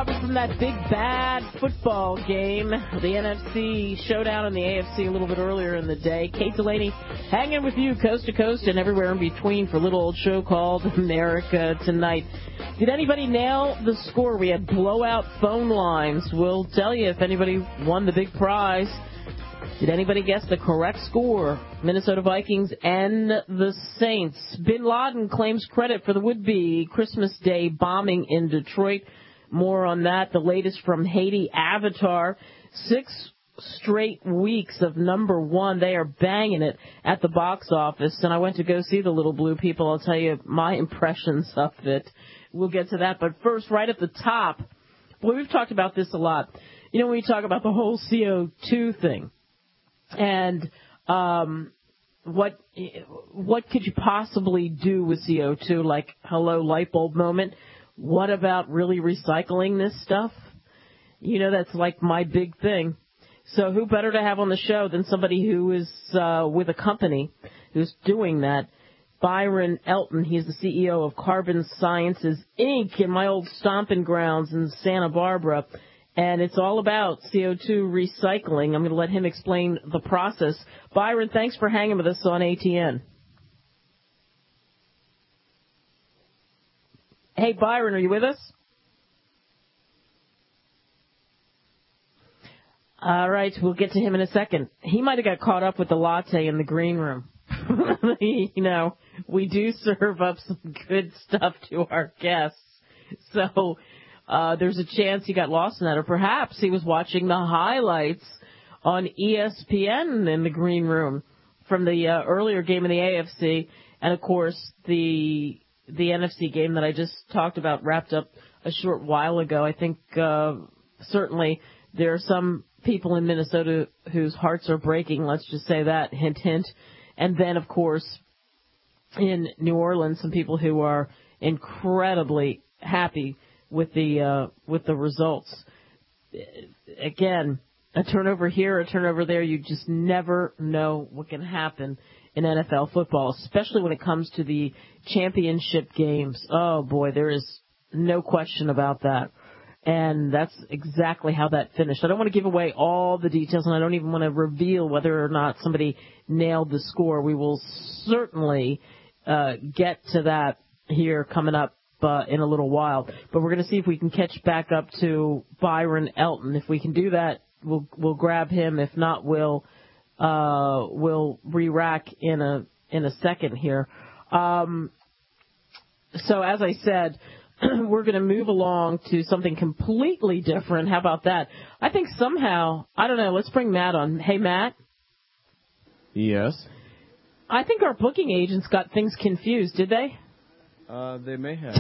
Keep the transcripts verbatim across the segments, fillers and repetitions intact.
recovered from that big, bad football game, the N F C showdown in the A F C a little bit earlier in the day. Kate Delaney hanging with you coast to coast and everywhere in between for a little old show called America Tonight. Did anybody nail the score? We had blowout phone lines. We'll tell you if anybody won the big prize. Did anybody guess the correct score? Minnesota Vikings and the Saints. Bin Laden claims credit for the would-be Christmas Day bombing in Detroit. More on that. The latest from Haiti Avatar. Six straight weeks of number one. They are banging it at the box office. And I went to go see the Little Blue People. I'll tell you my impressions of it. We'll get to that. But first, right at the top, boy, we've talked about this a lot. You know, when we talk about the whole C O two thing and um, what what could you possibly do with C O two, like, hello, light bulb moment. What about really recycling this stuff? You know, that's like my big thing. So who better to have on the show than somebody who is uh, with a company who's doing that? Byron Elton, he's the C E O of Carbon Sciences, Incorporated in my old stomping grounds in Santa Barbara. And it's all about C O two recycling. I'm going to let him explain the process. Byron, thanks for hanging with us on A T N. Hey, Byron, are you with us? All right, we'll get to him in a second. He might have got caught up with the latte in the green room. You know, we do serve up some good stuff to our guests. So uh, there's a chance he got lost in that, or perhaps he was watching the highlights on E S P N in the green room from the uh, earlier game in the A F C. And, of course, the the N F C game that I just talked about wrapped up a short while ago. I think uh, certainly there are some people in Minnesota whose hearts are breaking, let's just say that, hint, hint. And then, of course, in New Orleans, some people who are incredibly happy with the uh, with the results. Again, a turnover here, a turnover there, you just never know what can happen in N F L football, especially when it comes to the championship games. Oh, boy, there is no question about that. And that's exactly how that finished. I don't want to give away all the details, and I don't even want to reveal whether or not somebody nailed the score. We will certainly uh, get to that here coming up uh, in a little while. But we're going to see if we can catch back up to Byron Elton. If we can do that, we'll we'll grab him. If not, we'll uh, we'll re-rack in a in a second here. Um, so as I said, we're going to move along to something completely different. How about that? I think somehow, I don't know, let's bring Matt on. Hey, Matt? Yes? I think our booking agents got things confused, did they? Uh, they may have.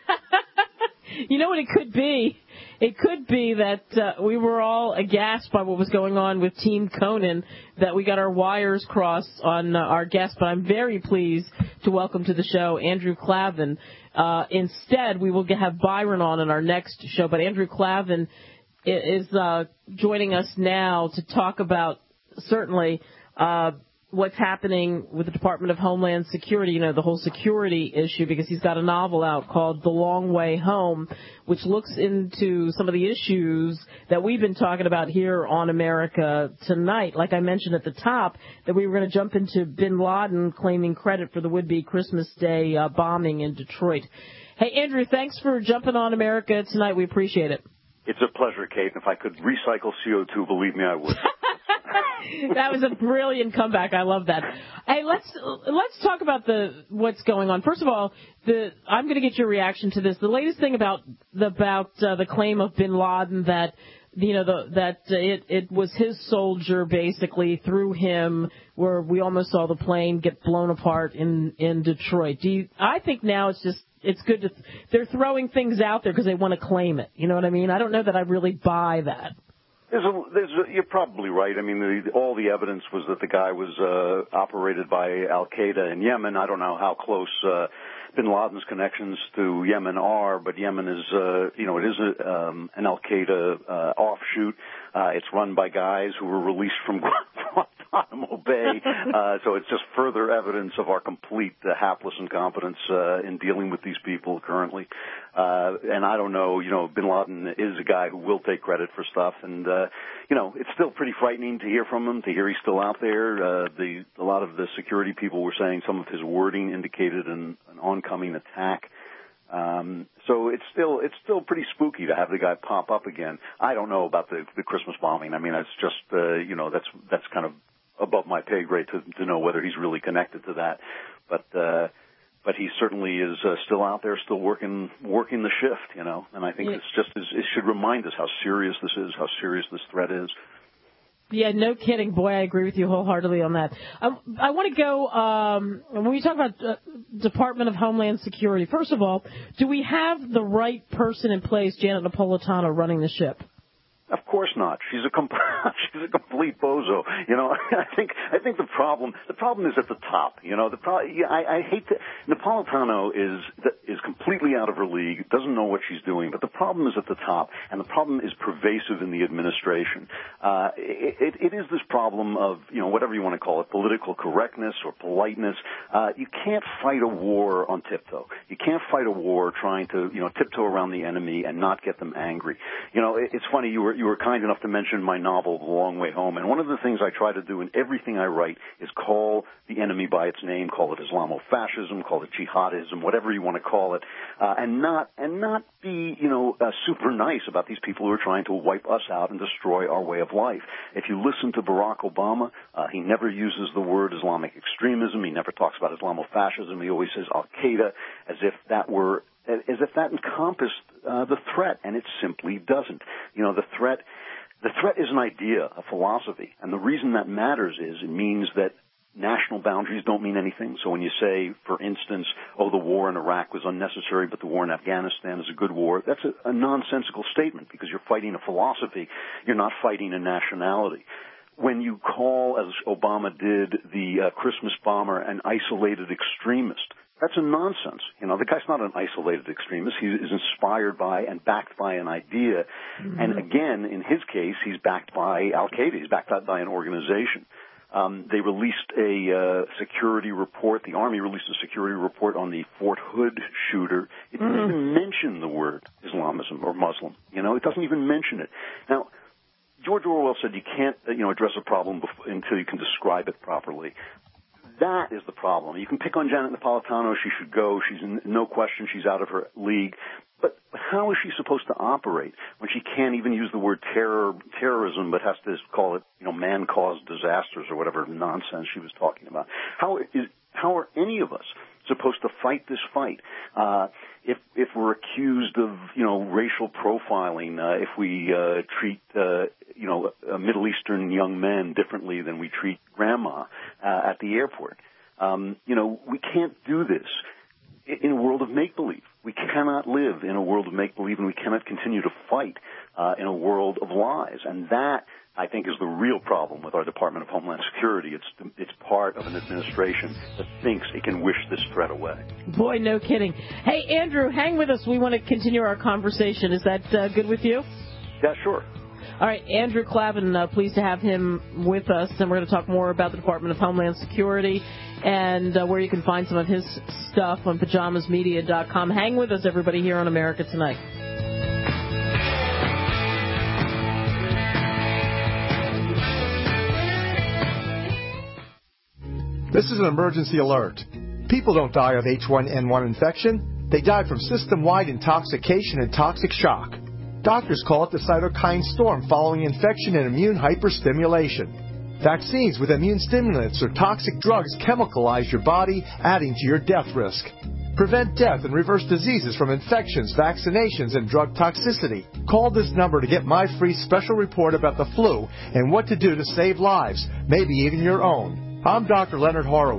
You know what it could be? It could be that uh, we were all aghast by what was going on with Team Conan, that we got our wires crossed on uh, our guest. But I'm very pleased to welcome to the show Andrew Klavan. Uh, instead, we will have Byron on in our next show. But Andrew Klavan is uh, joining us now to talk about certainly uh, what's happening with the Department of Homeland Security, you know, the whole security issue, because he's got a novel out called The Long Way Home, which looks into some of the issues that we've been talking about here on America Tonight. Like I mentioned at the top, that we were going to jump into Bin Laden claiming credit for the would-be Christmas Day uh, bombing in Detroit. Hey, Andrew, thanks for jumping on America Tonight. We appreciate it. It's a pleasure, Kate. If I could recycle C O two, believe me, I would. That was a brilliant comeback. I love that. Hey, let's let's talk about the what's going on. First of all, the I'm going to get your reaction to this. The latest thing about the, about uh, the claim of Bin Laden that you know the, that uh, it it was his soldier basically through him, where we almost saw the plane get blown apart in in Detroit. Do you, I think now it's just it's good to they're throwing things out there because they want to claim it. You know what I mean? I don't know that I really buy that. There's a, there's a, you're probably right. I mean, the, all the evidence was that the guy was uh, operated by Al-Qaeda in Yemen. I don't know how close uh, Bin Laden's connections to Yemen are, but Yemen is, uh, you know, it is a, um, an Al-Qaeda uh, offshoot. Uh, it's run by guys who were released from Guantanamo Bay. Uh, so it's just further evidence of our complete uh, hapless incompetence uh, in dealing with these people currently. Uh, and I don't know, you know, bin Laden is a guy who will take credit for stuff. And, uh, you know, it's still pretty frightening to hear from him, to hear he's still out there. Uh, the, a lot of the security people were saying some of his wording indicated an, an oncoming attack. Um, so it's still it's still pretty spooky to have the guy pop up again. I don't know about the, the Christmas bombing. I mean, it's just uh, you know that's that's kind of above my pay grade to, to know whether he's really connected to that. But uh, but he certainly is uh, still out there, still working working the shift. You know, and I think yeah. it's just it should remind us how serious this is, how serious this threat is. Yeah, no kidding. Boy, I agree with you wholeheartedly on that. Um, I want to go, um, when we talk about uh, Department of Homeland Security, first of all, do we have the right person in place, Janet Napolitano, running the ship? Of course not. She's a com- she's a complete bozo. You know, I think I think the problem the problem is at the top. You know, the pro- yeah, I, I hate to Napolitano is is completely out of her league. Doesn't know what she's doing. But the problem is at the top, and the problem is pervasive in the administration. Uh, it, it, it is this problem of you know whatever you want to call it, political correctness or politeness. Uh, you can't fight a war on tiptoe. You can't fight a war trying to you know tiptoe around the enemy and not get them angry. You know, it, it's funny you were. You were kind enough to mention my novel, The Long Way Home, and one of the things I try to do in everything I write is call the enemy by its name, call it Islamofascism, call it jihadism, whatever you want to call it, uh, and not and not be, you know, uh, super nice about these people who are trying to wipe us out and destroy our way of life. If you listen to Barack Obama, uh, he never uses the word Islamic extremism. He never talks about Islamofascism. He always says Al-Qaeda as if that were as if that encompassed uh, the threat, and it simply doesn't. You know, the threat, the threat is an idea, a philosophy, and the reason that matters is it means that national boundaries don't mean anything. So when you say, for instance, oh, the war in Iraq was unnecessary, but the war in Afghanistan is a good war, that's a, a nonsensical statement because you're fighting a philosophy. You're not fighting a nationality. When you call, as Obama did, the uh, Christmas bomber an isolated extremist, that's a nonsense. You know, the guy's not an isolated extremist. He is inspired by and backed by an idea. Mm-hmm. And again, in his case, he's backed by Al-Qaeda. He's backed by an organization. Um, they released a uh, security report. The Army released a security report on the Fort Hood shooter. It didn't mm-hmm. even mention the word Islamism or Muslim. You know, it doesn't even mention it. Now, George Orwell said you can't, you know, address a problem before, until you can describe it properly. That is the problem. You can pick on Janet Napolitano. She should go. She's in, no question she's out of her league. But how is she supposed to operate when she can't even use the word terror, terrorism, but has to call it, you know, man-caused disasters or whatever nonsense she was talking about? How is how are any of us supposed to fight this fight uh, if if we're accused of, you know, racial profiling? Uh, if we uh, treat uh, you know uh, Middle Eastern young men differently than we treat grandma uh, at the airport? Um, you know, we can't do this in a world of make-believe. We cannot live in a world of make-believe, and we cannot continue to fight uh, in a world of lies. And that, I think, is the real problem with our Department of Homeland Security. It's it's part of an administration that thinks it can wish this threat away. Boy, no kidding. Hey, Andrew, hang with us. We want to continue our conversation. Is that uh, good with you? Yeah, sure. All right, Andrew Klavan, uh, pleased to have him with us, and we're going to talk more about the Department of Homeland Security and uh, where you can find some of his stuff on pajamas media dot com. Hang with us, everybody, here on America Tonight. This is an emergency alert. People don't die of H one N one infection. They die from system-wide intoxication and toxic shock. Doctors call it the cytokine storm following infection and immune hyperstimulation. Vaccines with immune stimulants or toxic drugs chemicalize your body, adding to your death risk. Prevent death and reverse diseases from infections, vaccinations, and drug toxicity. Call this number to get my free special report about the flu and what to do to save lives, maybe even your own. I'm Doctor Leonard Horowitz.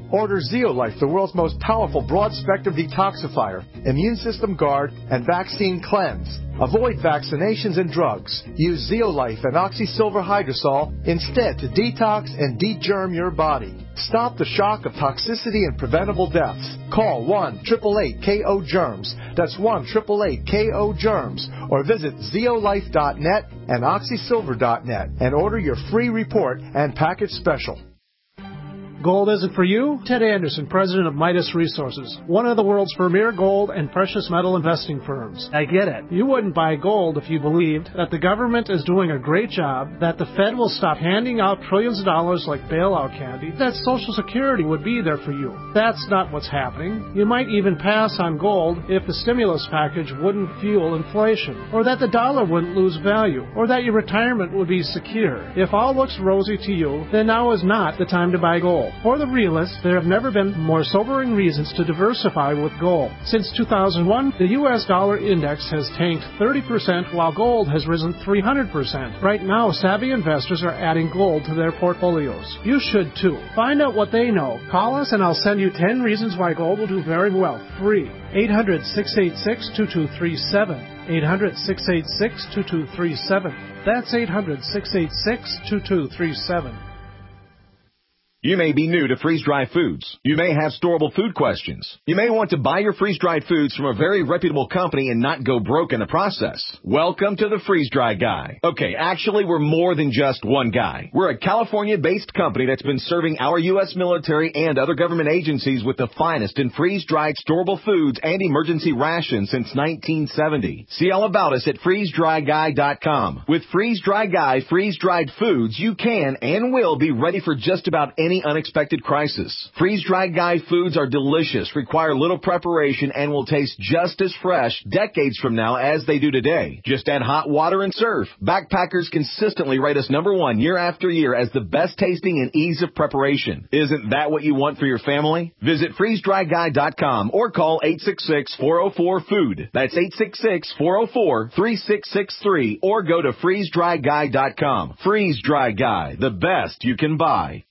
Order Zeolife, the world's most powerful broad-spectrum detoxifier, immune system guard, and vaccine cleanse. Avoid vaccinations and drugs. Use Zeolife and Oxysilver Hydrosol instead to detox and de-germ your body. Stop the shock of toxicity and preventable deaths. Call one eight eight eight K O germs. That's one eight eight eight K O germs. Or visit zeolife dot net and oxysilver dot net and order your free report and package special. Gold isn't for you? Ted Anderson, president of Midas Resources, one of the world's premier gold and precious metal investing firms. I get it. You wouldn't buy gold if you believed that the government is doing a great job, that the Fed will stop handing out trillions of dollars like bailout candy, that Social Security would be there for you. That's not what's happening. You might even pass on gold if the stimulus package wouldn't fuel inflation, or that the dollar wouldn't lose value, or that your retirement would be secure. If all looks rosy to you, then now is not the time to buy gold. For the realists, there have never been more sobering reasons to diversify with gold. Since two thousand one, the U S dollar index has tanked thirty percent while gold has risen three hundred percent. Right now, savvy investors are adding gold to their portfolios. You should too. Find out what they know. Call us and I'll send you ten reasons why gold will do very well. Free. eight hundred, six eight six, two two three seven. eight hundred, six eight six, two two three seven. That's eight hundred, six eight six, two two three seven. You may be new to freeze-dried foods. You may have storable food questions. You may want to buy your freeze-dried foods from a very reputable company and not go broke in the process. Welcome to the Freeze-Dry Guy. Okay, actually, we're more than just one guy. We're a California-based company that's been serving our U S military and other government agencies with the finest in freeze-dried storable foods and emergency rations since nineteen seventy. See all about us at freeze dry guy dot com. With Freeze-Dry Guy freeze-dried foods, you can and will be ready for just about any Any unexpected crisis. Freeze-Dried Guy foods are delicious, require little preparation, and will taste just as fresh decades from now as they do today. Just add hot water and serve. Backpackers consistently rate us number one year after year as the best tasting and ease of preparation. Isn't that what you want for your family? Visit freeze dry guy dot com or call eight six six, four oh four, food. That's eight six six, four oh four, three six six three or go to freeze dry guy dot com. Freeze-Dry Guy, the best you can buy.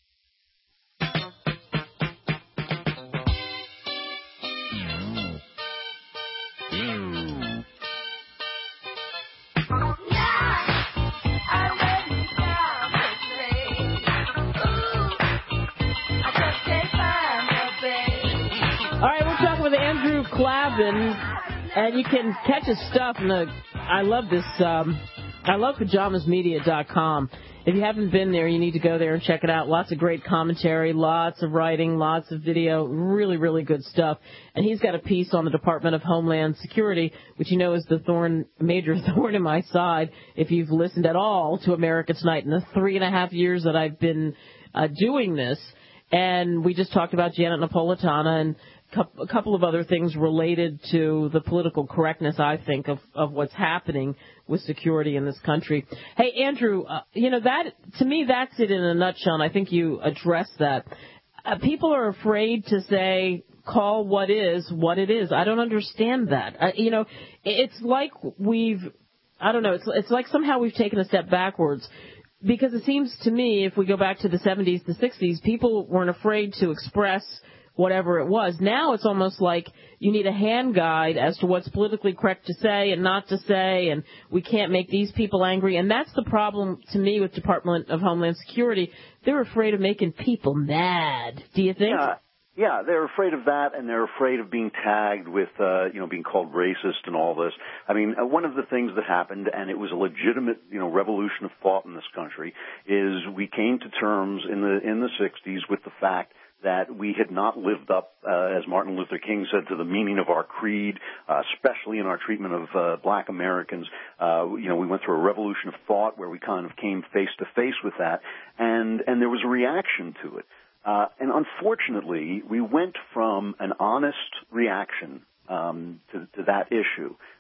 Clavin, and you can catch his stuff in the, I love this, um, I love pajamas media dot com. If you haven't been there, you need to go there and check it out. Lots of great commentary, lots of writing, lots of video, really, really good stuff. And he's got a piece on the Department of Homeland Security, which you know is the thorn, major thorn in my side, if you've listened at all to America Tonight in the three and a half years that I've been uh, doing this. And we just talked about Janet Napolitano and a couple of other things related to the political correctness, I think, of, of what's happening with security in this country. Hey, Andrew, uh, you know, that, to me, that's it in a nutshell, and I think you addressed that. Uh, people are afraid to say, call what is what it is. I don't understand that. Uh, you know, it's like we've, I don't know, it's, it's like somehow we've taken a step backwards. Because it seems to me, if we go back to the seventies, the sixties, people weren't afraid to express whatever it was. Now it's almost like you need a hand guide as to what's politically correct to say and not to say, and we can't make these people angry. And that's the problem to me with Department of Homeland Security. They're afraid of making people mad. Do you think? Yeah, yeah, they're afraid of that, and they're afraid of being tagged with, uh, you know, being called racist and all this. I mean, uh, one of the things that happened, and it was a legitimate, you know, revolution of thought in this country, is we came to terms in the in the sixties with the fact that we had not lived up, uh, as Martin Luther King said, to the meaning of our creed, uh, especially in our treatment of uh, black Americans. Uh, you know, we went through a revolution of thought where we kind of came face to face with that, and, and there was a reaction to it. Uh, and unfortunately, we went from an honest reaction um, to, to that issue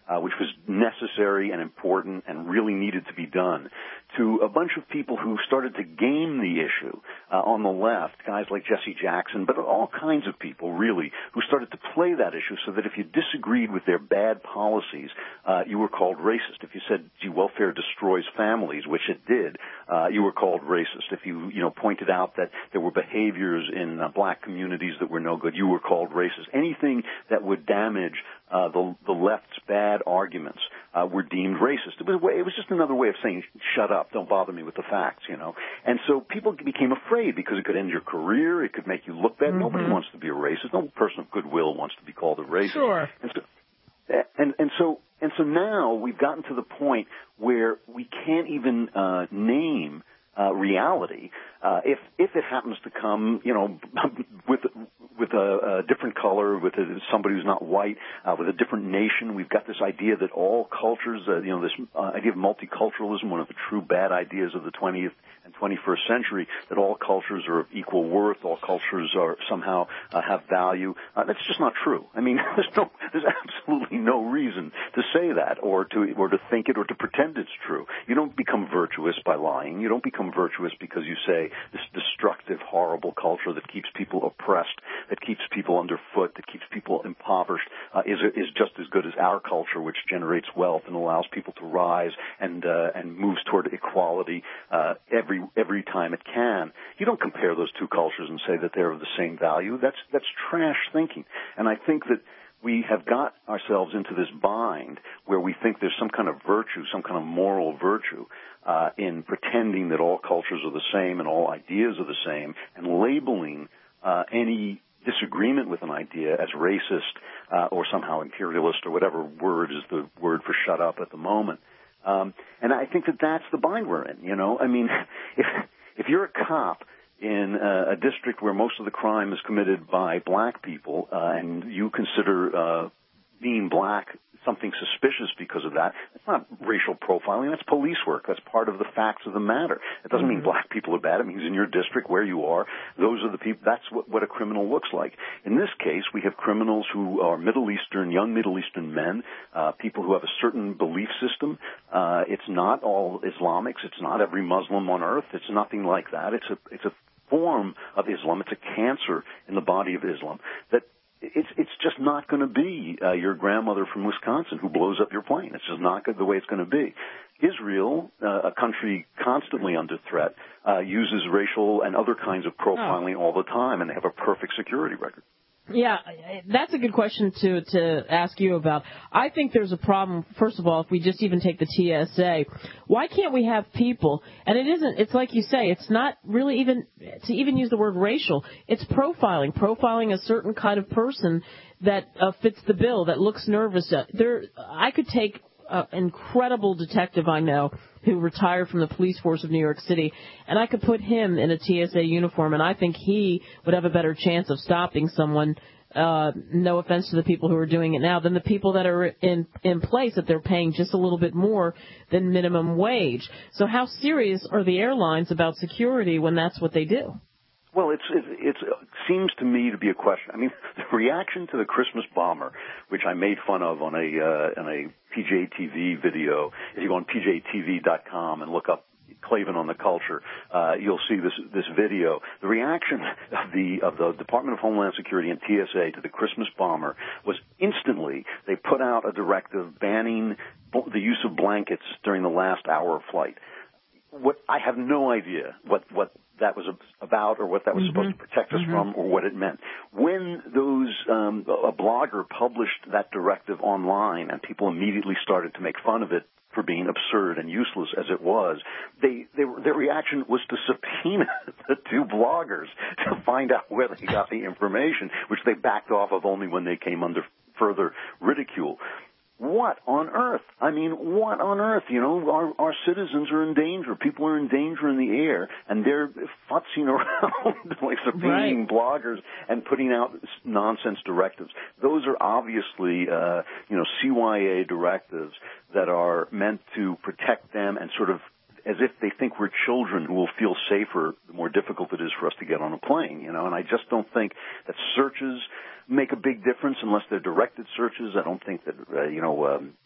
uh, which was necessary and important and really needed to be done, to a bunch of people who started to game the issue uh, on the left, guys like Jesse Jackson, but all kinds of people, really, who started to play that issue so that if you disagreed with their bad policies, uh, you were called racist. If you said, gee, welfare destroys families, which it did, uh, you were called racist. If you, you know, pointed out that there were behaviors in uh, black communities that were no good, you were called racist. Anything that would damage uh, the, the left's bad arguments uh, were deemed racist. It was, a way, it was just another way of saying, shut up, don't bother me with the facts, you know. And so people became afraid because it could end your career, it could make you look bad. Mm-hmm. Nobody wants to be a racist. No person of goodwill wants to be called a racist. Sure. And so, and, and so, and so now we've gotten to the point where we can't even uh, name uh, reality uh, if if it happens to come, you know, with with a, a different color, with a, somebody who's not white, uh, with a different nation. We've got this idea that all cultures, uh, you know, this uh, idea of multiculturalism, one of the true bad ideas of the twentieth and twenty-first century, that all cultures are of equal worth, all cultures are somehow uh, have value. Uh, that's just not true. I mean, there's no, there's absolutely no reason to say that, or to or to think it, or to pretend it's true. You don't become virtuous by lying. You don't become virtuous because you say this destructive, horrible culture that keeps people oppressed, that keeps people underfoot, that keeps people impoverished, uh, is is just as good as our culture, which generates wealth and allows people to rise and uh, and moves toward equality uh, every every time it can. You don't compare those two cultures and say that they're of the same value. That's that's trash thinking. And I think that we have got ourselves into this bind where we think there's some kind of virtue, some kind of moral virtue uh, in pretending that all cultures are the same and all ideas are the same, and labeling uh, any disagreement with an idea as racist uh, or somehow imperialist, or whatever word is the word for shut up at the moment. Um, and I think that that's the bind we're in, you know. I mean, if if you're a cop in uh, a district where most of the crime is committed by black people, uh, and you consider uh, being black something suspicious because of that, it's not racial profiling. That's police work. That's part of the facts of the matter. It doesn't mm-hmm. mean black people are bad. It means in your district where you are, those are the people. That's what, what a criminal looks like. In this case, we have criminals who are Middle Eastern, young Middle Eastern men, uh, people who have a certain belief system. Uh, it's not all Islamics. It's not every Muslim on earth. It's nothing like that. It's a it's a form of Islam. It's a cancer in the body of Islam that it's it's just not going to be uh, your grandmother from Wisconsin who blows up your plane. It's just not the way it's going to be. Israel, uh, a country constantly under threat, uh, uses racial and other kinds of profiling oh. all the time, and they have a perfect security record. Yeah, that's a good question to to ask you about. I think there's a problem, first of all, if we just even take the T S A. Why can't we have people, and it isn't, it's like you say, it's not really even, to even use the word racial, it's profiling, profiling a certain kind of person that uh, fits the bill, that looks nervous. There, I could take an incredible detective I know who retired from the police force of New York City, and I could put him in a T S A uniform, and I think he would have a better chance of stopping someone, uh, no offense to the people who are doing it now, than the people that are in, in place that they're paying just a little bit more than minimum wage. So how serious are the airlines about security when that's what they do? Well, it's, it, it's, it seems to me to be a question. I mean, the reaction to the Christmas bomber, which I made fun of on a uh, on a P J T V video. If you go on P J T V dot com and look up Klavan on the Culture, uh, you'll see this this video. The reaction of the of the Department of Homeland Security and T S A to the Christmas bomber was instantly they put out a directive banning the use of blankets during the last hour of flight. What I have no idea what what that was about, or what that was mm-hmm. supposed to protect us mm-hmm. from, or what it meant. When those um, a blogger published that directive online, and people immediately started to make fun of it for being absurd and useless as it was, they, they their reaction was to subpoena the two bloggers to find out where they got the information, which they backed off of only when they came under further ridicule. What on earth? I mean, what on earth? You know, our, our citizens are in danger. People are in danger in the air, and they're futzing around like subpoenaing right. bloggers and putting out nonsense directives. Those are obviously, uh, you know, C Y A directives that are meant to protect them, and sort of as if they think we're children who will feel safer the more difficult it is for us to get on a plane, you know. And I just don't think that searches make a big difference unless they're directed searches. I don't think that, uh, you know, um,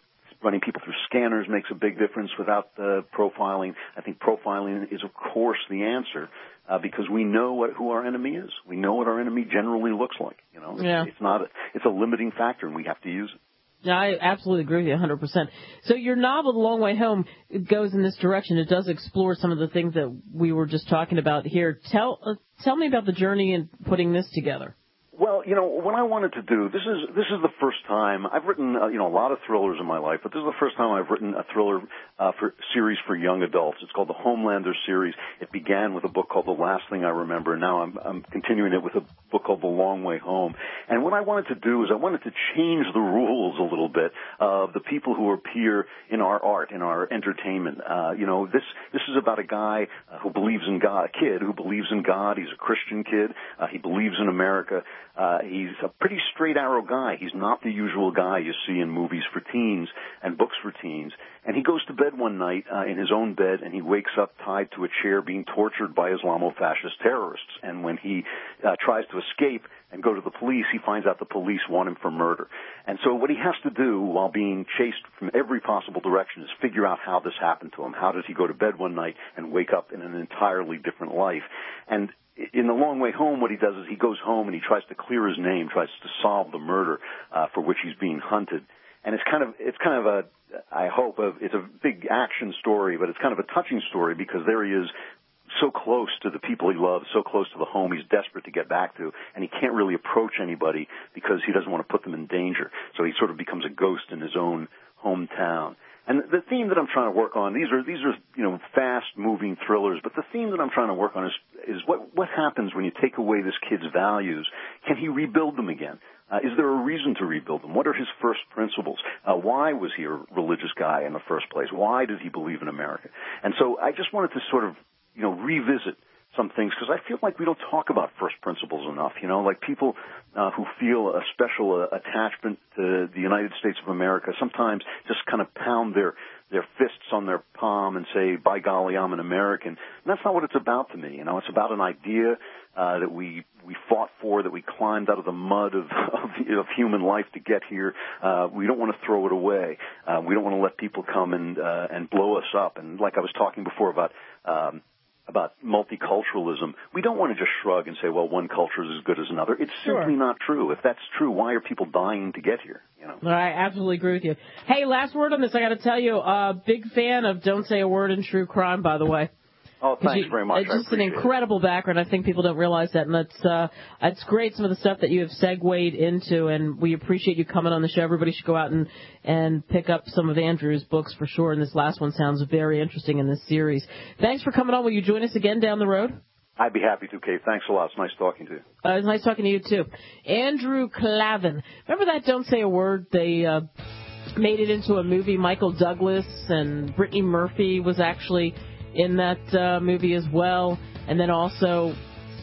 running people through scanners makes a big difference without uh, profiling. I think profiling is, of course, the answer uh, because we know what, who our enemy is. We know what our enemy generally looks like. You know, yeah. it's, it's not a, it's a limiting factor, and we have to use it. Yeah, I absolutely agree with you one hundred percent. So your novel, The Long Way Home, goes in this direction. It does explore some of the things that we were just talking about here. Tell uh, tell me about the journey in putting this together. Well, you know, what I wanted to do, this is this is the first time I've written, uh, you know, a lot of thrillers in my life, but this is the first time I've written a thriller uh, for series for young adults. It's called the Homelander series. It began with a book called The Last Thing I Remember, and now I'm, I'm continuing it with a book called The Long Way Home. And what I wanted to do is I wanted to change the rules a little bit of the people who appear in our art, in our entertainment. Uh, you know, this this is about a guy uh, who believes in God, a kid who believes in God. He's a Christian kid. Uh, he believes in America. Uh, he's a pretty straight arrow guy. He's not the usual guy you see in movies for teens and books for teens. And he goes to bed one night uh, in his own bed, and he wakes up tied to a chair being tortured by Islamo-fascist terrorists. And when he uh, tries to escape and go to the police, he finds out the police want him for murder. And so what he has to do while being chased from every possible direction is figure out how this happened to him. How did he go to bed one night and wake up in an entirely different life? And in The Long Way Home, what he does is he goes home and he tries to clear his name, tries to solve the murder uh, for which he's being hunted. And it's kind of it's kind of a I hope a, it's a big action story, but it's kind of a touching story because there he is, so close to the people he loves, so close to the home he's desperate to get back to, and he can't really approach anybody because he doesn't want to put them in danger. So he sort of becomes a ghost in his own hometown. And the theme that I'm trying to work on, these are these are you know fast-moving thrillers, but the theme that I'm trying to work on is is what what happens when you take away this kid's values? Can he rebuild them again? Uh, is there a reason to rebuild them? What are his first principles? Uh, why was he a religious guy in the first place? Why did he believe in America? And so I just wanted to sort of you know revisit some things, because I feel like we don't talk about first principles enough, you know, like people uh, who feel a special uh, attachment to the United States of America sometimes just kind of pound their, their fists on their palm and say, by golly, I'm an American. And that's not what it's about to me, you know. It's about an idea uh, that we we fought for, that we climbed out of the mud of, of, of human life to get here. Uh, we don't want to throw it away. Uh, we don't want to let people come and, uh, and blow us up. And like I was talking before about um, about multiculturalism, we don't want to just shrug and say, well, one culture is as good as another. It's simply Sure. not true. If that's true, why are people dying to get here? You know? I absolutely agree with you. Hey, last word on this. I got to tell you, uh, big fan of Don't Say a Word in True Crime, by the way. Oh, thanks you, very much. It's I just an appreciate incredible it. background. I think people don't realize that, and that's uh, it's great. Some of the stuff that you have segued into, and we appreciate you coming on the show. Everybody should go out and and pick up some of Andrew's books for sure. And this last one sounds very interesting in this series. Thanks for coming on. Will you join us again down the road? I'd be happy to, Kate. Thanks a lot. It's nice talking to you. Uh, it's nice talking to you too, Andrew Klavan. Remember that Don't Say a Word? They uh, made it into a movie. Michael Douglas and Brittany Murphy was actually in that uh, movie as well. And then also,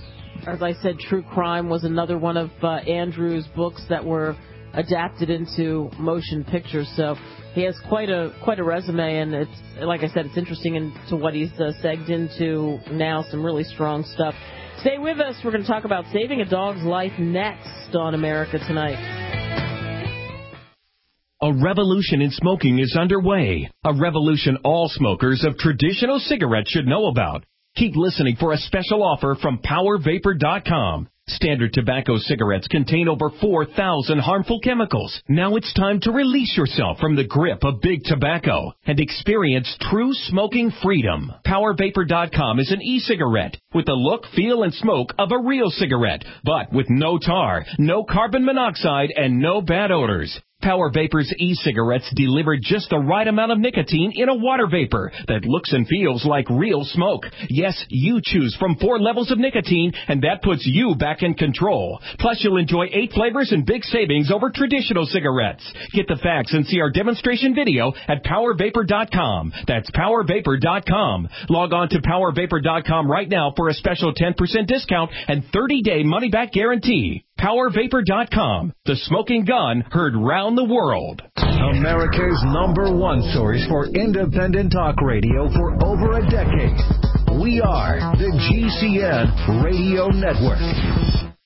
as I said, True Crime was another one of uh, Andrew's books that were adapted into motion pictures. So he has quite a quite a resume, and it's like I said, it's interesting into what he's uh, segged into now. Some really strong stuff. Stay with us. We're going to talk about saving a dog's life next on America Tonight. A revolution in smoking is underway. A revolution all smokers of traditional cigarettes should know about. Keep listening for a special offer from Power Vapor dot com. Standard tobacco cigarettes contain over four thousand harmful chemicals. Now it's time to release yourself from the grip of big tobacco and experience true smoking freedom. Power Vapor dot com is an e-cigarette with the look, feel, and smoke of a real cigarette, but with no tar, no carbon monoxide, and no bad odors. Power Vapor's e-cigarettes deliver just the right amount of nicotine in a water vapor that looks and feels like real smoke. Yes, you choose from four levels of nicotine, and that puts you back in control. Plus, you'll enjoy eight flavors and big savings over traditional cigarettes. Get the facts and see our demonstration video at Power Vapor dot com. That's Power Vapor dot com. Log on to Power Vapor dot com right now for a special ten percent discount and thirty-day money-back guarantee. Power Vapor dot com. The smoking gun heard round the world. America's number one source for independent talk radio for over a decade. We are the G C N Radio Network.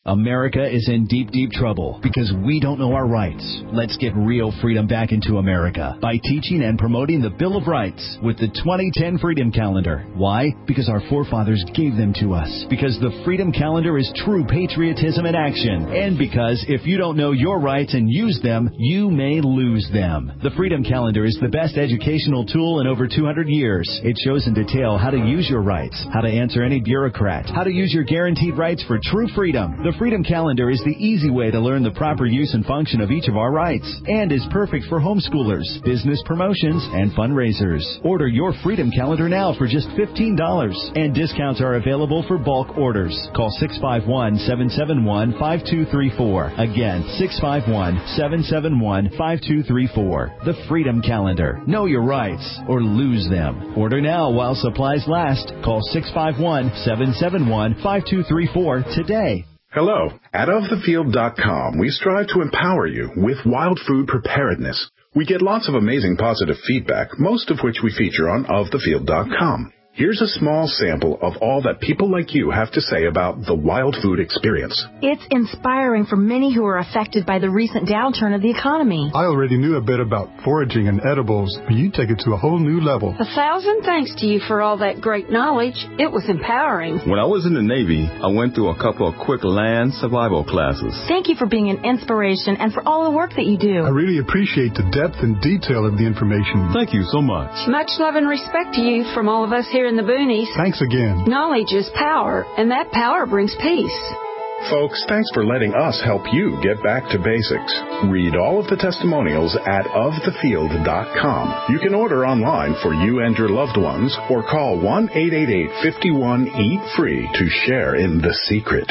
America is in deep, deep trouble because we don't know our rights. Let's get real freedom back into America by teaching and promoting the Bill of Rights with the twenty ten Freedom Calendar. Why? Because our forefathers gave them to us. Because the Freedom Calendar is true patriotism in action. And because if you don't know your rights and use them, you may lose them. The Freedom Calendar is the best educational tool in over two hundred years. It shows in detail how to use your rights, how to answer any bureaucrat, how to use your guaranteed rights for true freedom. The Freedom Calendar is the easy way to learn the proper use and function of each of our rights and is perfect for homeschoolers, business promotions, and fundraisers. Order your Freedom Calendar now for just fifteen dollars, and discounts are available for bulk orders. Call six five one, seven seven one, five two three four. Again, six five one, seven seven one, five two three four. The Freedom Calendar. Know your rights or lose them. Order now while supplies last. Call six five one, seven seven one, five two three four today. Hello. At of the field dot com, we strive to empower you with wild food preparedness. We get lots of amazing positive feedback, most of which we feature on of the field dot com. Here's a small sample of all that people like you have to say about the wild food experience. It's inspiring for many who are affected by the recent downturn of the economy. I already knew a bit about foraging and edibles, but you take it to a whole new level. A thousand thanks to you for all that great knowledge. It was empowering. When I was in the Navy, I went through a couple of quick land survival classes. Thank you for being an inspiration and for all the work that you do. I really appreciate the depth and detail of the information. Thank you so much. Much love and respect to you from all of us here in the boonies. Thanks again. Knowledge is power, and that power brings peace. Folks, thanks for letting us help you get back to basics. Read all of the testimonials at of the field dot com. You can order online for you and your loved ones or call one eight eight eight, five one, eat free to share in the secret.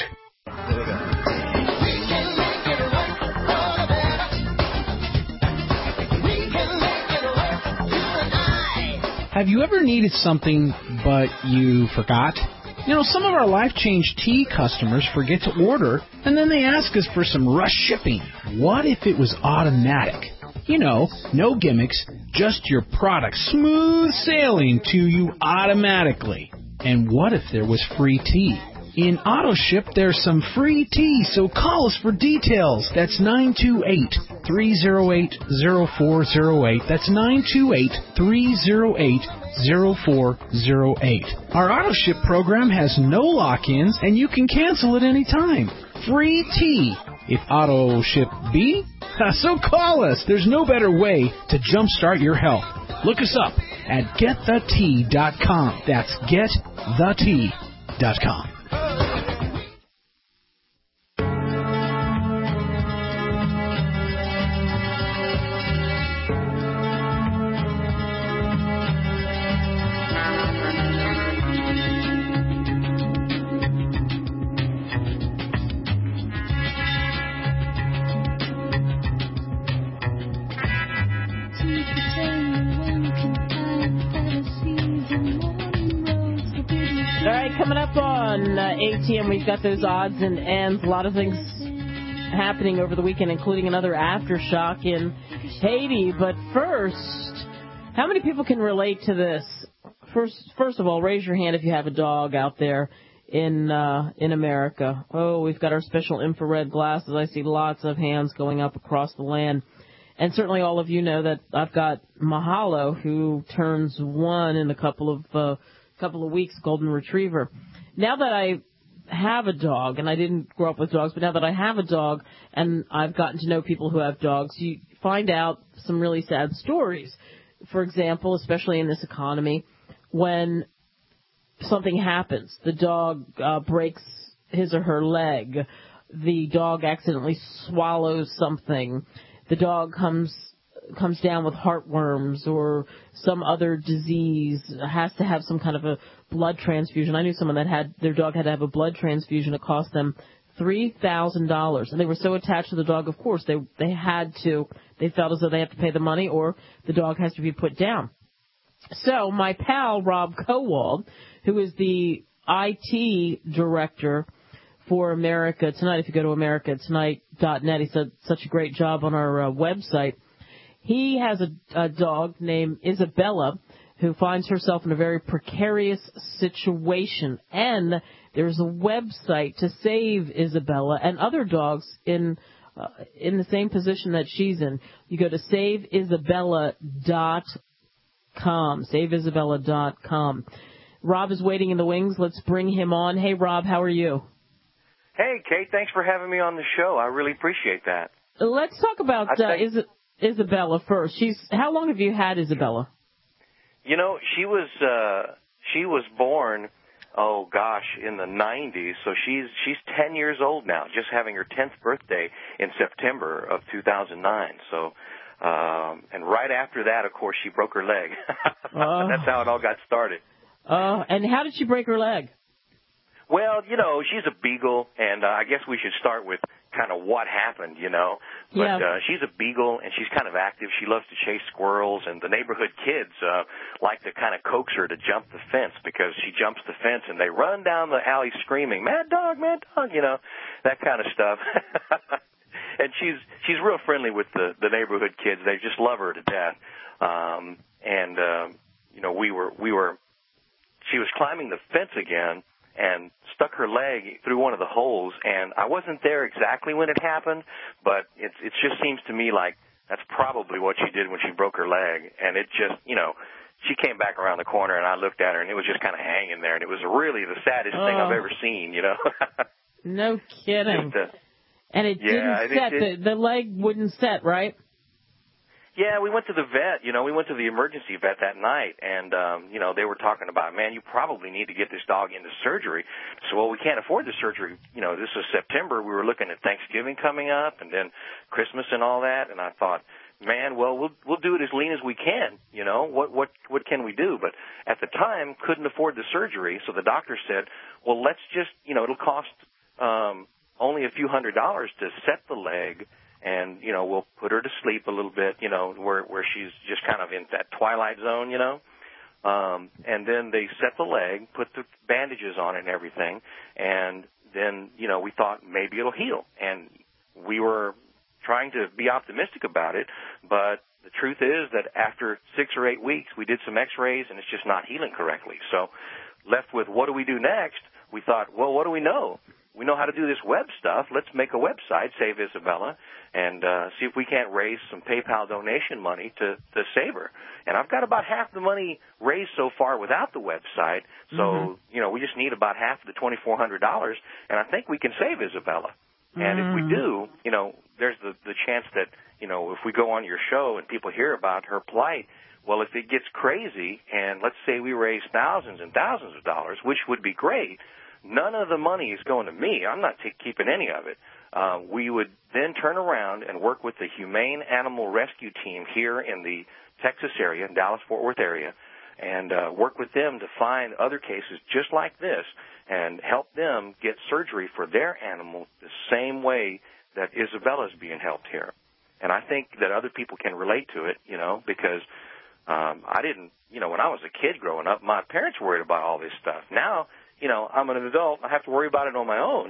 Have you ever needed something, but you forgot? You know, some of our Life Change Tea customers forget to order, and then they ask us for some rush shipping. What if it was automatic? You know, no gimmicks, just your product smooth sailing to you automatically. And what if there was free tea? In AutoShip, there's some free tea, so call us for details. That's nine two eight, three oh eight, oh four oh eight. That's nine two eight, three oh eight, oh four oh eight. Our AutoShip program has no lock-ins, and you can cancel at any time. Free tea. If AutoShip be, so call us. There's no better way to jumpstart your health. Look us up at get the tea dot com. That's get the tea dot com. A T M, we've got those odds and ends, a lot of things happening over the weekend, including another aftershock in Haiti. But first, how many people can relate to this? First, first of all, raise your hand if you have a dog out there in uh, in America. Oh, we've got our special infrared glasses. I see lots of hands going up across the land. And certainly all of you know that I've got Mahalo, who turns one in a couple of uh, couple of weeks, golden retriever. Now that I have a dog, and I didn't grow up with dogs, but now that I have a dog and I've gotten to know people who have dogs, you find out some really sad stories. For example, especially in this economy, when something happens, the dog uh, breaks his or her leg, the dog accidentally swallows something, the dog comes comes down with heartworms or some other disease, has to have some kind of a blood transfusion. I knew someone that had, their dog had to have a blood transfusion. It cost them three thousand dollars. And they were so attached to the dog, of course, they they had to, they felt as though they have to pay the money or the dog has to be put down. So my pal, Rob Kowald, who is the I T director for America Tonight, if you go to america tonight dot net, he said such a great job on our uh, website. He has a, a dog named Isabella, who finds herself in a very precarious situation. And there's a website to save Isabella and other dogs in uh, in the same position that she's in. You go to save isabella dot com, save isabella dot com. Rob is waiting in the wings. Let's bring him on. Hey, Rob, how are you? Hey, Kate, thanks for having me on the show. I really appreciate that. Let's talk about uh, think, Is- Isabella first. She's how long have you had Isabella? You know, she was uh, she was born, oh gosh, in the nineties. So she's she's ten years old now, just having her tenth birthday in September of two thousand nine. So, um, and right after that, of course, she broke her leg. uh, That's how it all got started. Uh, and how did she break her leg? Well, you know, she's a beagle, and uh, I guess we should start with kind of what happened, you know. But yeah. uh, she's a beagle, and she's kind of active. She loves to chase squirrels, and the neighborhood kids uh, like to kind of coax her to jump the fence because she jumps the fence, and they run down the alley screaming, "Mad dog, mad dog," you know, that kind of stuff. And she's she's real friendly with the, the neighborhood kids. They just love her to death. Um, and, uh, you know, we were we were she was climbing the fence again, and stuck her leg through one of the holes, and I wasn't there exactly when it happened, but it, it just seems to me like that's probably what she did when she broke her leg, and it just, you know, she came back around the corner, and I looked at her, and it was just kind of hanging there, and it was really the saddest oh. thing I've ever seen, you know. No kidding. Just, uh, and it yeah, didn't it, set, it, the, the leg wouldn't set, right? Yeah, we went to the vet, you know, we went to the emergency vet that night, and, um, you know, they were talking about, man, you probably need to get this dog into surgery. So, well, we can't afford the surgery. You know, this is September. We were looking at Thanksgiving coming up and then Christmas and all that, and I thought, man, well, we'll we'll do it as lean as we can, you know, what what what can we do? But at the time, couldn't afford the surgery, so the doctor said, well, let's just, you know, it'll cost um, only a few hundred dollars to set the leg, and, you know, we'll put her to sleep a little bit, you know, where where she's just kind of in that twilight zone, you know. Um, and then they set the leg, put the bandages on it and everything, and then, you know, we thought maybe it'll heal. And we were trying to be optimistic about it, but the truth is that after six or eight weeks, we did some x-rays, and it's just not healing correctly. So left with what do we do next, we thought, well, what do we know? We know how to do this web stuff. Let's make a website, Save Isabella, and uh, see if we can't raise some PayPal donation money to, to save her. And I've got about half the money raised so far without the website, so, mm-hmm. you know, we just need about half of the twenty-four hundred dollars, and I think we can save Isabella. Mm-hmm. And if we do, you know, there's the, the chance that, you know, if we go on your show and people hear about her plight, well, if it gets crazy, and let's say we raise thousands and thousands of dollars, which would be great, none of the money is going to me. I'm not t- keeping any of it. Uh, we would then turn around and work with the Humane Animal Rescue Team here in the Texas area, Dallas-Fort Worth area, and uh, work with them to find other cases just like this and help them get surgery for their animal the same way that Isabella's being helped here. And I think that other people can relate to it, you know, because um, I didn't, you know, when I was a kid growing up, my parents worried about all this stuff. Now, you know, I'm an adult. I have to worry about it on my own.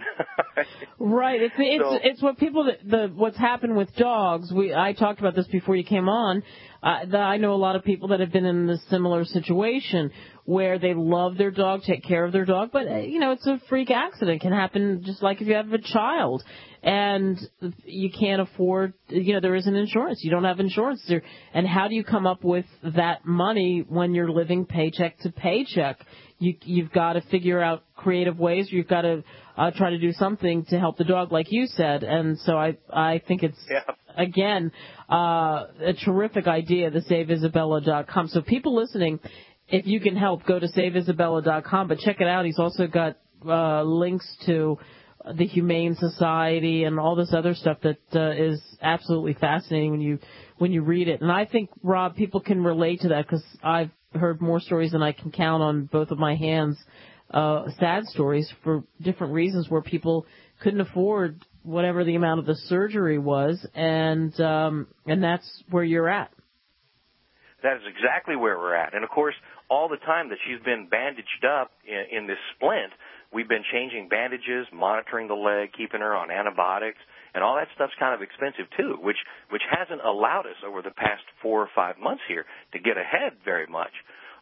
Right. It's it's so, it's what people that the what's happened with dogs. We I talked about this before you came on. Uh, the, I know a lot of people that have been in this similar situation where they love their dog, take care of their dog, but uh, you know, it's a freak accident. It can happen just like if you have a child, and you can't afford. You know, there isn't insurance. You don't have insurance there, and how do you come up with that money when you're living paycheck to paycheck? You, you've got to figure out creative ways. You've got to uh, try to do something to help the dog, like you said. And so I, I think it's, yeah. again, uh, a terrific idea, the save isabella dot com. So people listening, if you can help, go to save isabella dot com. But check it out. He's also got uh, links to the Humane Society and all this other stuff that uh, is absolutely fascinating when you when you read it. And I think, Rob, people can relate to that because I've heard more stories than I can count on both of my hands, uh, sad stories for different reasons where people couldn't afford whatever the amount of the surgery was, and um, and that's where you're at. That is exactly where we're at. And, of course, all the time that she's been bandaged up in, in this splint, we've been changing bandages, monitoring the leg, keeping her on antibiotics, and all that stuff's kind of expensive, too, which which hasn't allowed us over the past four or five months here to get ahead very much.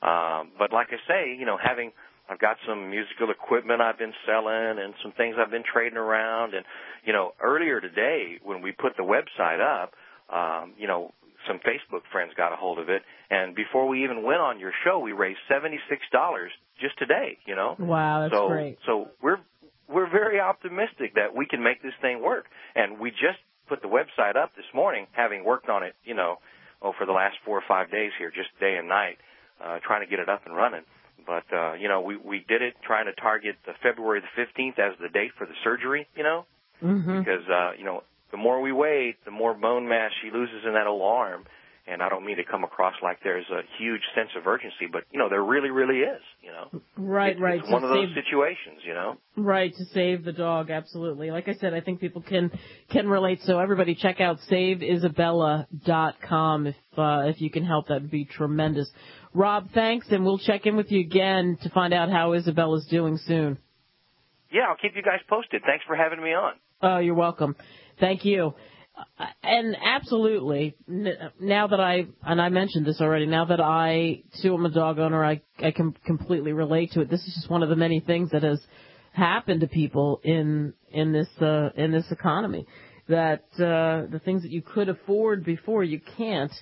Um, but like I say, you know, having I've got some musical equipment I've been selling and some things I've been trading around. And, you know, earlier today when we put the website up, um, you know, some Facebook friends got a hold of it. And before we even went on your show, we raised seventy-six dollars just today, you know. Wow, that's so, great. So we're we're very optimistic that we can make this thing work. And we just put the website up this morning, having worked on it, you know, oh, for the last four or five days here, just day and night, uh, trying to get it up and running. But, uh, you know, we, we did it trying to target the February the fifteenth as the date for the surgery, you know, mm-hmm. because, uh, you know, the more we wait, the more bone mass she loses in that old arm. And I don't mean to come across like there's a huge sense of urgency, but, you know, there really, really is, you know. Right, it's, right. It's one of those save, situations, you know. Right, to save the dog, absolutely. Like I said, I think people can can relate. So everybody check out save isabella dot com if, uh, if you can help. That would be tremendous. Rob, thanks, and we'll check in with you again to find out how Isabella's doing soon. Yeah, I'll keep you guys posted. Thanks for having me on. Oh, you're welcome. Thank you. Uh, and absolutely, n- now that I, and I mentioned this already, now that I, too, am a dog owner, I, I can completely relate to it. This is just one of the many things that has happened to people in, in this, uh, in this economy. That, uh, the things that you could afford before, you can't.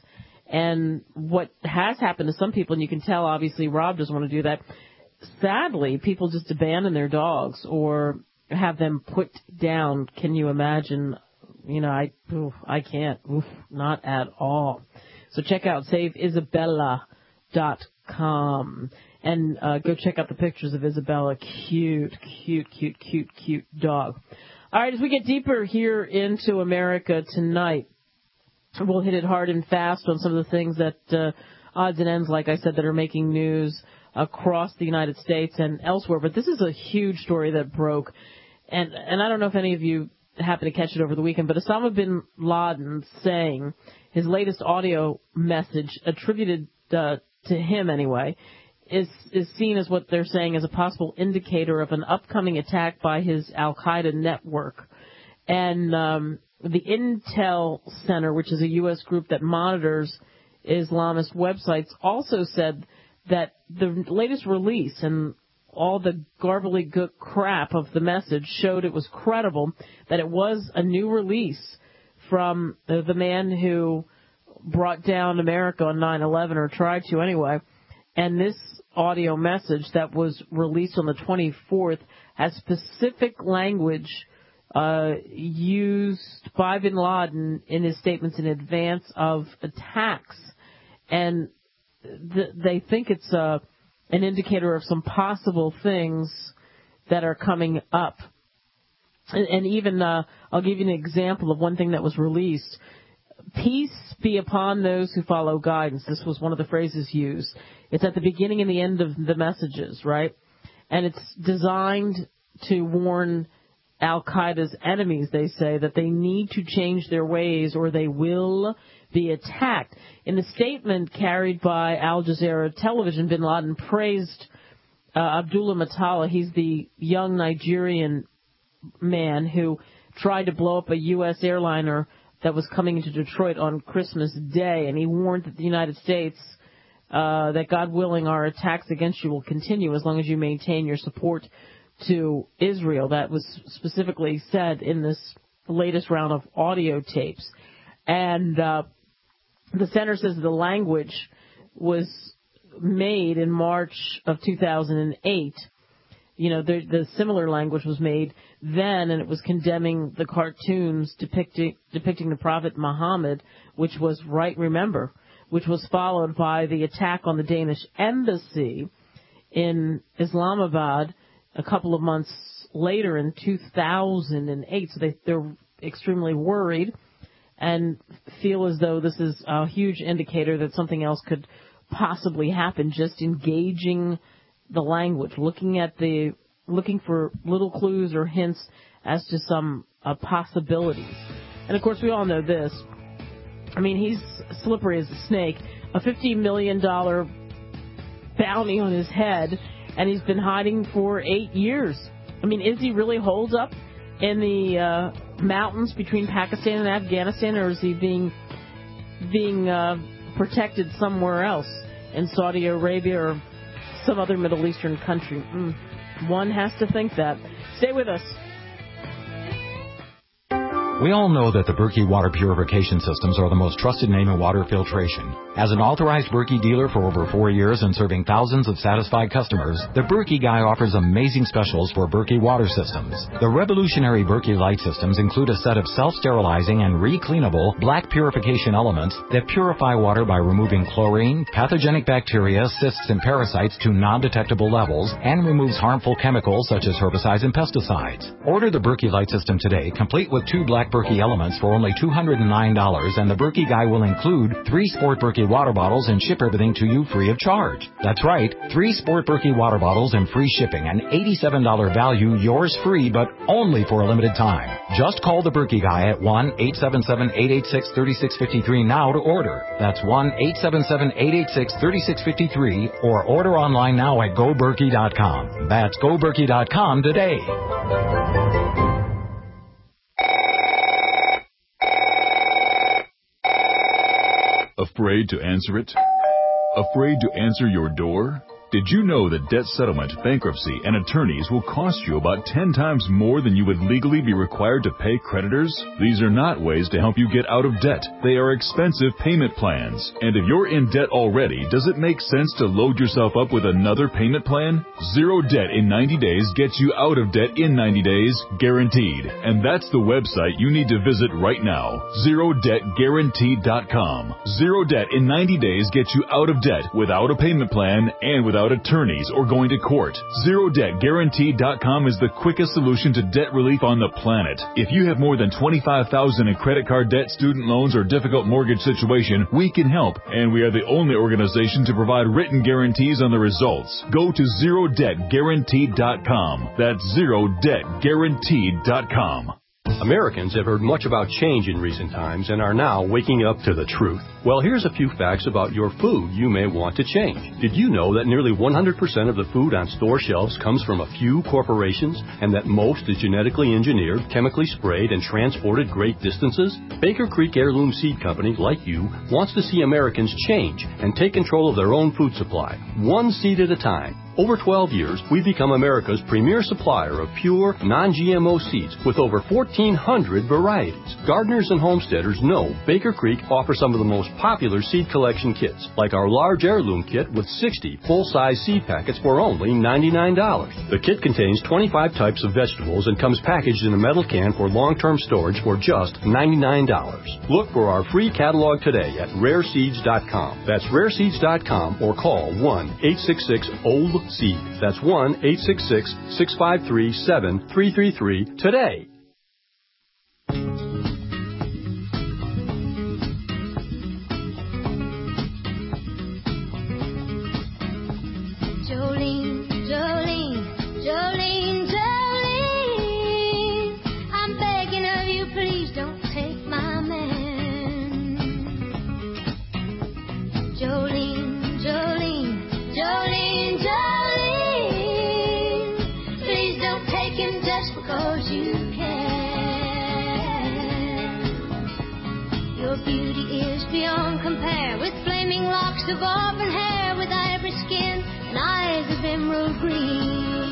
And what has happened to some people, and you can tell, obviously, Rob doesn't want to do that. Sadly, people just abandon their dogs or have them put down. Can you imagine? You know, I oof, I can't. Oof, not at all. So check out save isabella dot com and uh, go check out the pictures of Isabella. Cute, cute, cute, cute, cute dog. All right, as we get deeper here into America tonight, we'll hit it hard and fast on some of the things that uh, odds and ends, like I said, that are making news across the United States and elsewhere. But this is a huge story that broke, and and I don't know if any of you happened to catch it over the weekend, but Osama bin Laden saying his latest audio message attributed uh, to him anyway is is seen as what they're saying as a possible indicator of an upcoming attack by his Al-Qaeda network. And um, the Intel Center, which is a U S group that monitors Islamist websites, also said that the latest release and all the garbly crap of the message showed it was credible, that it was a new release from the, the man who brought down America on nine eleven, or tried to anyway. And this audio message that was released on the twenty-fourth has specific language uh, used by bin Laden in his statements in advance of attacks. And th- they think it's a... an indicator of some possible things that are coming up. And, and even, uh, I'll give you an example of one thing that was released. Peace be upon those who follow guidance. This was one of the phrases used. It's at the beginning and the end of the messages, right? And it's designed to warn Al-Qaeda's enemies, they say, that they need to change their ways or they will be attacked. In the statement carried by Al Jazeera television, bin Laden praised uh, Abdullah Matala. He's the young Nigerian man who tried to blow up a U S airliner that was coming into Detroit on Christmas Day, and he warned that the United States, uh, that God willing, our attacks against you will continue as long as you maintain your support to Israel. That was specifically said in this latest round of audio tapes. And uh, the center says the language was made in March of two thousand eight. You know, the, the similar language was made then, and it was condemning the cartoons depicting depicting the Prophet Muhammad, which was right, remember, which was followed by the attack on the Danish embassy in Islamabad a couple of months later in two thousand eight. So they, they're extremely worried and feel as though this is a huge indicator that something else could possibly happen, just engaging the language, looking at the, looking for little clues or hints as to some uh, possibilities. And of course, we all know this. I mean, he's slippery as a snake. A fifty million dollars bounty on his head, and he's been hiding for eight years. I mean, is he really holed up in the uh, mountains between Pakistan and Afghanistan, or is he being being uh, protected somewhere else? in Saudi Arabia or some other Middle Eastern country. Mm. One has to think that. Stay with us. We all know that the Berkey water purification systems are the most trusted name in water filtration. As an authorized Berkey dealer for over four years and serving thousands of satisfied customers, the Berkey Guy offers amazing specials for Berkey water systems. The revolutionary Berkey light systems include a set of self-sterilizing and re-cleanable black purification elements that purify water by removing chlorine, pathogenic bacteria, cysts, and parasites to non-detectable levels and removes harmful chemicals such as herbicides and pesticides. Order the Berkey light system today, complete with two black Berkey elements for only two hundred nine dollars, and the Berkey Guy will include three Sport Berkey water bottles and ship everything to you free of charge. That's right, three Sport Berkey water bottles and free shipping, an eighty-seven dollars value, yours free, but only for a limited time. Just call the Berkey Guy at one eight seven seven, eight eight six, three six five three now to order. That's one eight seven seven, eight eight six, three six five three, or order online now at go berkey dot com. That's go berkey dot com today. Afraid to answer it? Afraid to answer your door? Did you know that debt settlement, bankruptcy, and attorneys will cost you about ten times more than you would legally be required to pay creditors? These are not ways to help you get out of debt. They are expensive payment plans. And if you're in debt already, does it make sense to load yourself up with another payment plan? Zero Debt in ninety days gets you out of debt in ninety days, guaranteed. And that's the website you need to visit right now, zero debt guaranteed dot com. Zero Debt in ninety days gets you out of debt without a payment plan and without attorneys or going to court. Zero Debt Guaranteed dot com is the quickest solution to debt relief on the planet. If you have more than twenty-five thousand dollars in credit card debt, student loans, or difficult mortgage situation, we can help, and we are the only organization to provide written guarantees on the results. Go to Zero Debt Guaranteed dot com. That's Zero Debt Guaranteed dot com. Americans have heard much about change in recent times and are now waking up to the truth. Well, here's a few facts about your food you may want to change. Did you know that nearly one hundred percent of the food on store shelves comes from a few corporations and that most is genetically engineered, chemically sprayed, and transported great distances? Baker Creek Heirloom Seed Company, like you, wants to see Americans change and take control of their own food supply, one seed at a time. Over twelve years, we've become America's premier supplier of pure, non-G M O seeds with over fourteen hundred varieties. Gardeners and homesteaders know Baker Creek offers some of the most popular seed collection kits, like our large heirloom kit with sixty full-size seed packets for only ninety-nine dollars. The kit contains twenty-five types of vegetables and comes packaged in a metal can for long-term storage for just ninety-nine dollars. Look for our free catalog today at rare seeds dot com. That's rare seeds dot com or call one eight six six old seed. That's one eight six six, six five three, seven three three three today. Jolene, Jolene, Jolene, Jolene, I'm begging of you, please don't take my man. Jolene, Jolene, Jolene, Jolene, please don't take him just because you can. Your beauty is beyond compare, with flaming locks of auburn hair, with ivory skin and eyes of emerald green.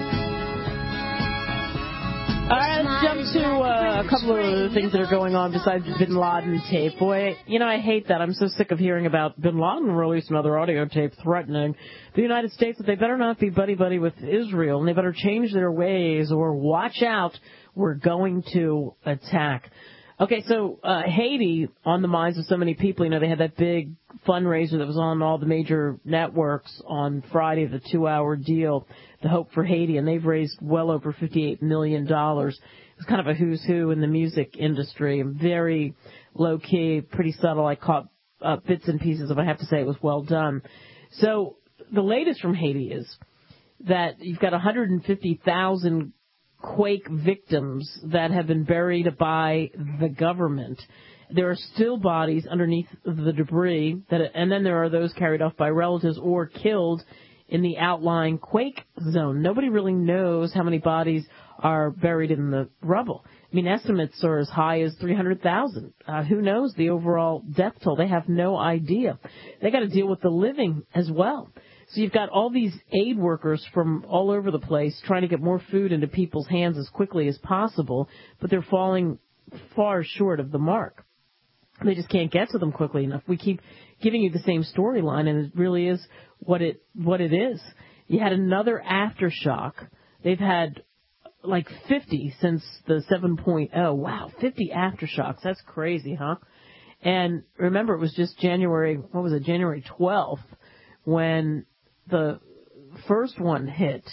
All right, let's jump to uh, a couple of other things that are going on besides the Bin Laden tape. Boy, you know, I hate that. I'm so sick of hearing about Bin Laden released another audio tape threatening the United States that they better not be buddy-buddy with Israel, and they better change their ways or watch out, we're going to attack. Okay, so uh, Haiti, on the minds of so many people, you know, they had that big fundraiser that was on all the major networks on Friday, the two-hour deal, the Hope for Haiti, and they've raised well over fifty-eight million dollars. It was kind of a who's who in the music industry, very low-key, pretty subtle. I caught uh, bits and pieces of it. I have to say it was well done. So the latest from Haiti is that you've got one hundred fifty thousand quake victims that have been buried by the government. There are still bodies underneath the debris, that, and then there are those carried off by relatives or killed in the outlying quake zone. Nobody really knows how many bodies are buried in the rubble. I mean, estimates are as high as three hundred thousand. Uh, who knows the overall death toll? They have no idea. They got to deal with the living as well. So you've got all these aid workers from all over the place trying to get more food into people's hands as quickly as possible, but they're falling far short of the mark. They just can't get to them quickly enough. We keep giving you the same storyline, and it really is what it what it is. You had another aftershock. They've had like fifty since the seven point oh. Wow, fifty aftershocks. That's crazy, huh? And remember, it was just January, what was it, January twelfth, when the first one hit.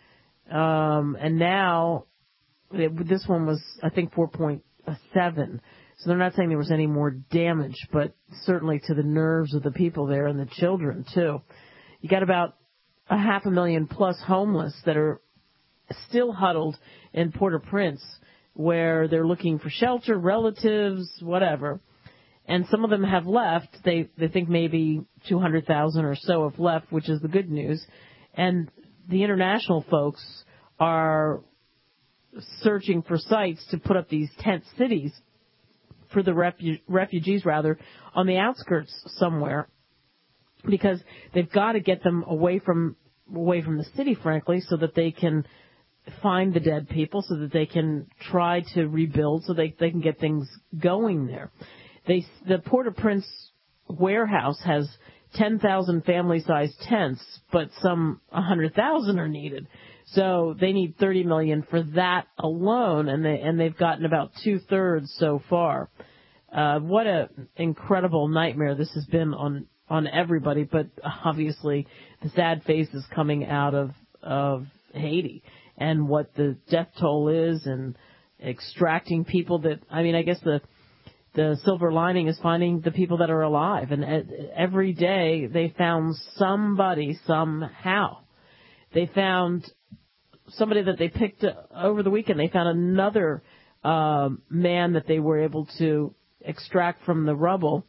Um, and now, it, this one was, I think, four point seven. So they're not saying there was any more damage, but certainly to the nerves of the people there and the children, too. You got about a half a million plus homeless that are still huddled in Port-au-Prince, where they're looking for shelter, relatives, whatever. And some of them have left. They they think maybe two hundred thousand or so have left, which is the good news. And the international folks are searching for sites to put up these tent cities for the refu- refugees, rather, on the outskirts somewhere, because they've got to get them away from away from the city, frankly, so that they can find the dead people, so that they can try to rebuild, so they they can get things going there. They the Port-au-Prince warehouse has ten thousand family-sized tents, but some one hundred thousand are needed. So they need thirty million dollars for that alone, and they and they've gotten about two thirds so far. Uh, what a incredible nightmare this has been on on everybody, but obviously the sad faces coming out of of Haiti and what the death toll is, and extracting people that I mean, I guess the the silver lining is finding the people that are alive, and every day they found somebody somehow. They found somebody that they picked over the weekend. They found another uh, man that they were able to extract from the rubble.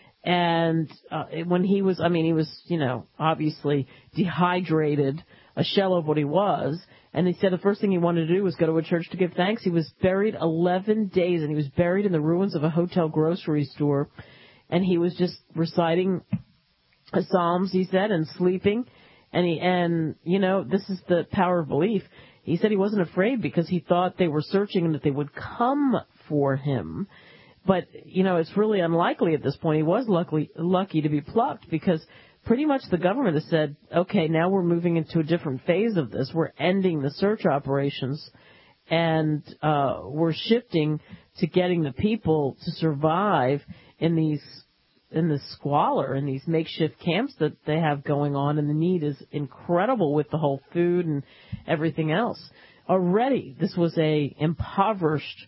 And uh, when he was, I mean, he was, you know, obviously dehydrated, a shell of what he was. And he said the first thing he wanted to do was go to a church to give thanks. He was buried eleven days, and he was buried in the ruins of a hotel grocery store. And he was just reciting psalms, he said, and sleeping. And he, and, you know, this is the power of belief. He said he wasn't afraid because he thought they were searching and that they would come for him. But, you know, it's really unlikely at this point. He was lucky, lucky to be plucked, because pretty much the government has said, okay, now we're moving into a different phase of this. We're ending the search operations, and uh, we're shifting to getting the people to survive in these in the squalor, in these makeshift camps that they have going on, and the need is incredible with the whole food and everything else. Already, this was a impoverished,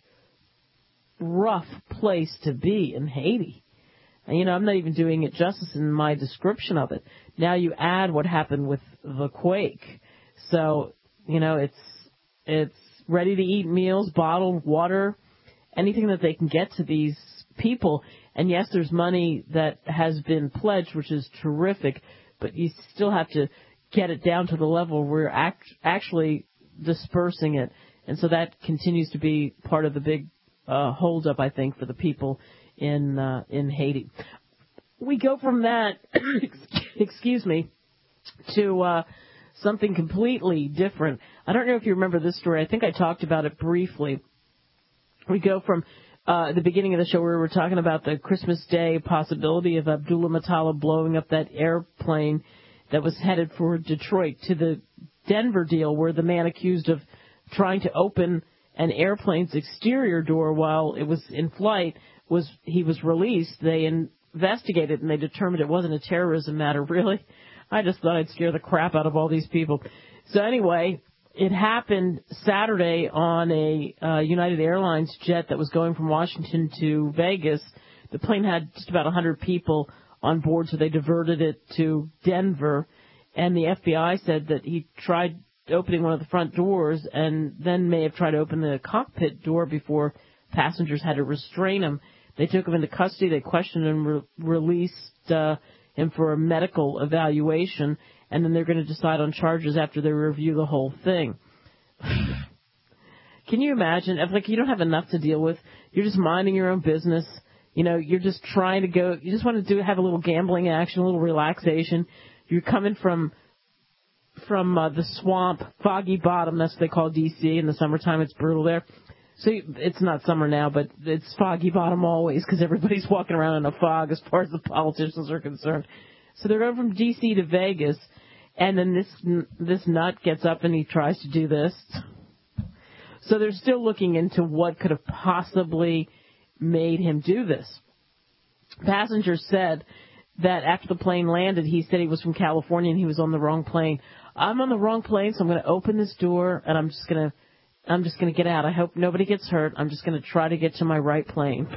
rough place to be in Haiti. And, you know, I'm not even doing it justice in my description of it. Now you add what happened with the quake. So, you know, it's it's ready-to-eat meals, bottled water, anything that they can get to these people. And, yes, there's money that has been pledged, which is terrific, but you still have to get it down to the level where you're act- actually dispersing it. And so that continues to be part of the big uh, holdup, I think, for the people in uh, in Haiti. We go from that, excuse me, to uh, something completely different. I don't know if you remember this story. I think I talked about it briefly. We go from uh, the beginning of the show where we were talking about the Christmas Day possibility of Abdullah Matala blowing up that airplane that was headed for Detroit, to the Denver deal where the man accused of trying to open an airplane's exterior door while it was in flight was he was released. They investigated and they determined it wasn't a terrorism matter. Really? I just thought I'd scare the crap out of all these people. So anyway, it happened Saturday on a uh, United Airlines jet that was going from Washington to Vegas. The plane had just about one hundred people on board, so they diverted it to Denver. And the F B I said that he tried opening one of the front doors and then may have tried to open the cockpit door before passengers had to restrain him. They took him into custody. They questioned him, re- released uh, him for a medical evaluation, and then they're going to decide on charges after they review the whole thing. Can you imagine if, like, you don't have enough to deal with? You're just minding your own business. You know, you're just trying to go. You just want to do have a little gambling action, a little relaxation. You're coming from from uh, the swamp, Foggy Bottom. That's what they call D C in the summertime. It's brutal there. So you, it's not summer now, but it's Foggy Bottom always because everybody's walking around in a fog as far as the politicians are concerned. So they're going from D C to Vegas, and then this this nut gets up and he tries to do this. So they're still looking into what could have possibly made him do this. Passengers said that after the plane landed, he said he was from California and he was on the wrong plane. I'm on the wrong plane, so I'm going to open this door and I'm just going to I'm just going to get out. I hope nobody gets hurt. I'm just going to try to get to my right plane.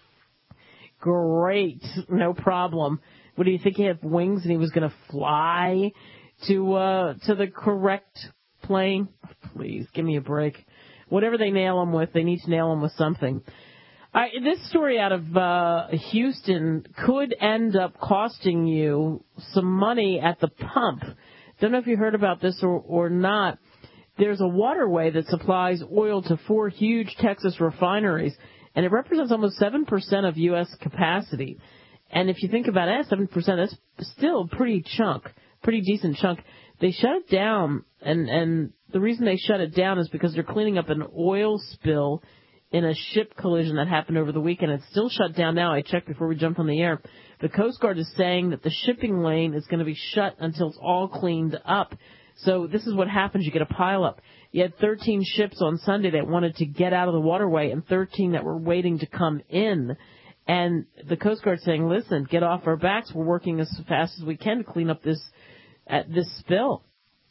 Great. No problem. What do you think? He had wings and he was going to fly to uh, to the correct plane? Please, give me a break. Whatever they nail him with, they need to nail him with something. All right, this story out of uh, Houston could end up costing you some money at the pump. Don't know if you heard about this or, or not. There's a waterway that supplies oil to four huge Texas refineries, and it represents almost seven percent of U S capacity. And if you think about it, seven percent, that's still a pretty chunk, pretty decent chunk. They shut it down, and, and the reason they shut it down is because they're cleaning up an oil spill in a ship collision that happened over the weekend. It's still shut down now. I checked before we jumped on the air. The Coast Guard is saying that the shipping lane is going to be shut until it's all cleaned up. So this is what happens. You get a pileup. You had thirteen ships on Sunday that wanted to get out of the waterway and thirteen that were waiting to come in. And the Coast Guard saying, listen, get off our backs. We're working as fast as we can to clean up this uh, this spill.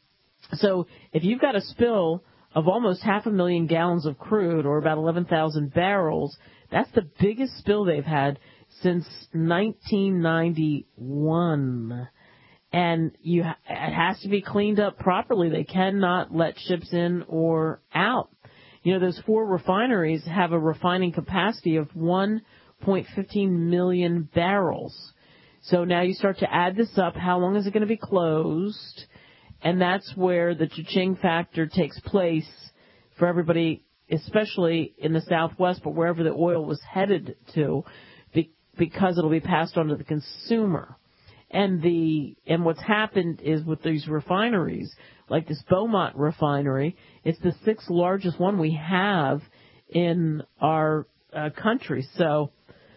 So if you've got a spill of almost half a million gallons of crude, or about eleven thousand barrels, that's the biggest spill they've had since nineteen ninety-one. And you, it has to be cleaned up properly. They cannot let ships in or out. You know, those four refineries have a refining capacity of one point one five million barrels. So now you start to add this up. How long is it going to be closed? And that's where the cha-ching factor takes place for everybody, especially in the Southwest, but wherever the oil was headed to, because it'll be passed on to the consumer. And the and what's happened is with these refineries, like this Beaumont refinery, it's the sixth largest one we have in our uh, country. So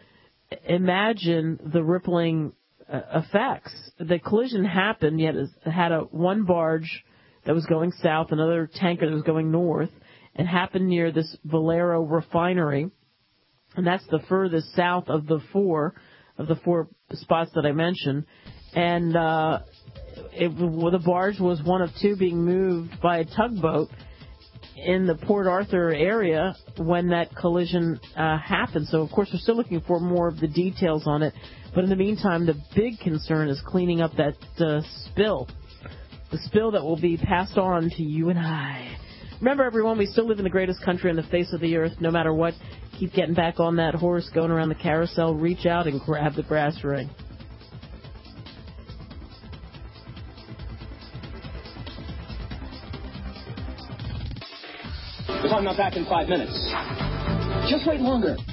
imagine the rippling uh, effects. The collision happened, yet it had a one barge that was going south, another tanker that was going north, and happened near this Valero refinery, and that's the furthest south of the four of the four spots that I mentioned. And uh, it, well, the barge was one of two being moved by a tugboat in the Port Arthur area when that collision uh, happened. So, of course, we're still looking for more of the details on it. But in the meantime, the big concern is cleaning up that uh, spill, the spill that will be passed on to you and I. Remember, everyone, we still live in the greatest country on the face of the earth, no matter what. Keep getting back on that horse, going around the carousel. Reach out and grab the brass ring. We're talking about back in five minutes. Just wait longer.